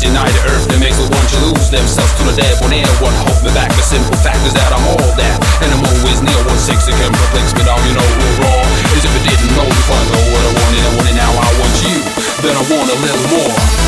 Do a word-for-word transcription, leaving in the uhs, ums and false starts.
deny the earth that makes the one to lose themselves to the dead. When anyone hold me back, the simple fact is that I'm all that, and I'm always near one six. It can perplex me down, you know we're wrong. As if it didn't know before I know what I wanted, I want it now, I want you. Then I want a little more.